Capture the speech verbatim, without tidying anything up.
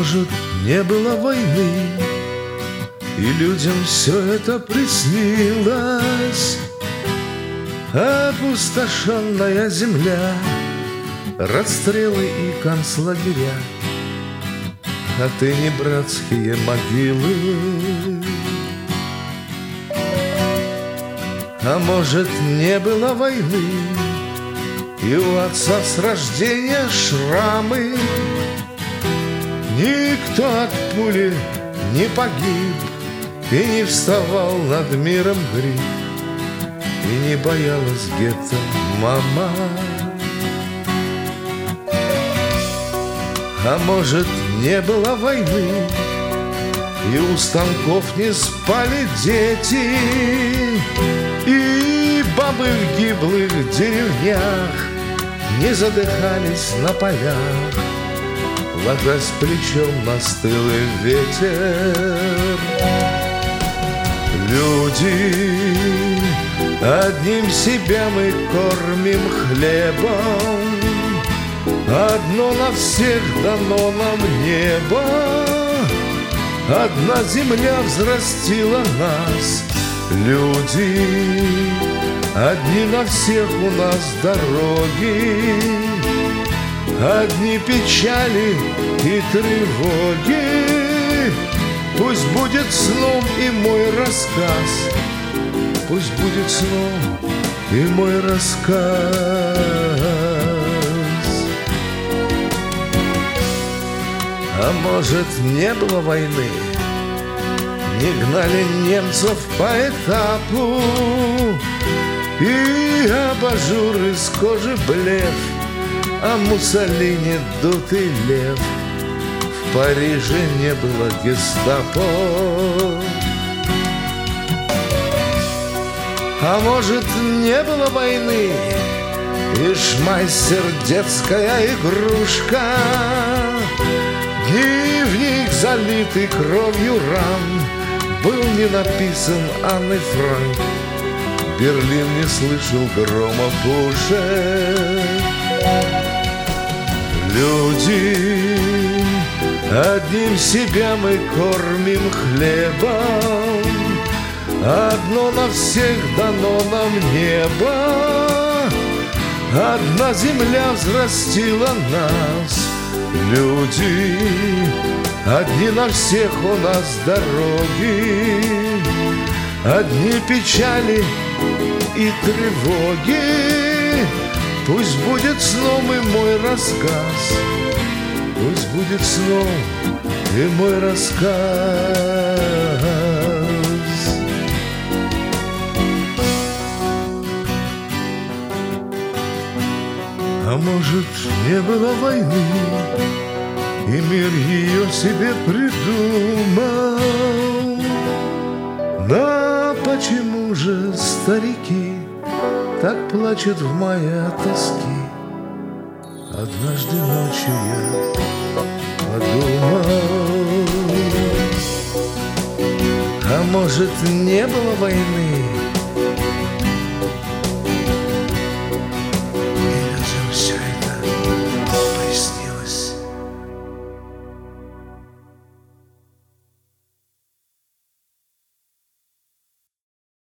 может, не было войны, и людям все это приснилось. Опустошенная земля, расстрелы и концлагеря, а ты не братские могилы. А может, не было войны, и у отца с рождения шрамы. Никто от пули не погиб и не вставал над миром гриб, и не боялась гетто мама. А может, не было войны, и у станков не спали дети, и бабы в гиблых деревнях не задыхались на полях, ложась плечом на стылый ветер. Люди, одним себя мы кормим хлебом, одно на всех дано нам небо, одна земля взрастила нас. Люди, одни на всех у нас дороги, одни печали и тревоги. Пусть будет сном и мой рассказ, пусть будет сном и мой рассказ. А может, не было войны, не гнали немцев по этапу, и абажур из кожи блеф, а Муссолини дутый лев. В Париже не было гестапо. А может, не было войны, и шмайсер детская игрушка, дневник, залитый кровью ран, был не написан Анной Франк. Берлин не слышал грома пушек. Люди, одним себя мы кормим хлебом, одно на всех дано нам небо, одна земля взрастила нас. Люди, одни на всех у нас дороги, одни печали и тревоги. Пусть будет сном и мой рассказ, пусть будет сном и мой рассказ. А может, не было войны, и мир ее себе придумал. Но почему же старики так плачут в мае от тоски? Однажды ночью я подумал. А может, не было войны,